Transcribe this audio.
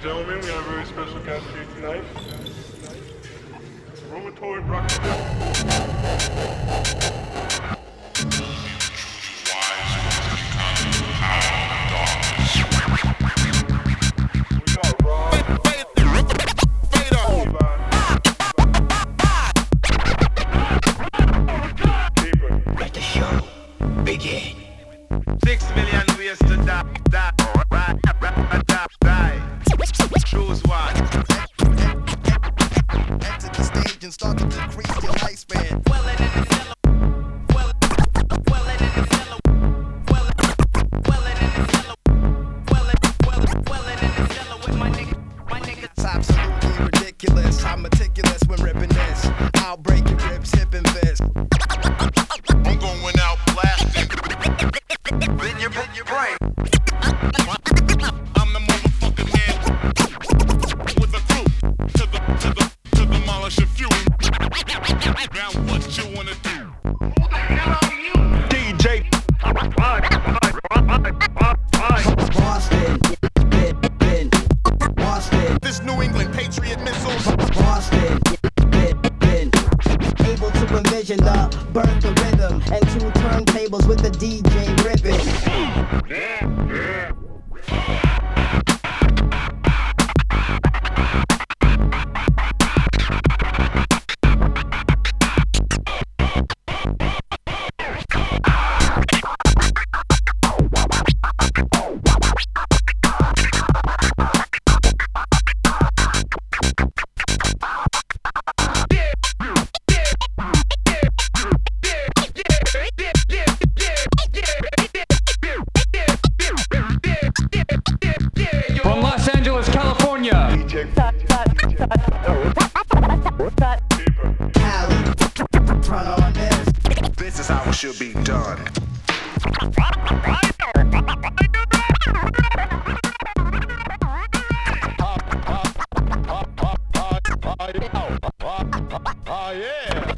and gentlemen, we have a very special guest here tonight. Rheumatoid Let the show begin. 6 million ways to die. Choose one. Enter the stage and start to decrease your lifespan. It's absolutely ridiculous. I'm meticulous when ripping this. I'll break your ribs, hip and fist. I'm going out blasting. In your brain. I'm the motherfucking man with a crew to demolish a few. Now what you wanna do? Who the hell are you? DJ. Boston, Boston, This New England Patriot missiles. Boston, able to envision the birth of rhythm and two turntables with the DJ ripping. From Los Angeles, California. Cali, turn on this. This is how it should be done. Oh yeah.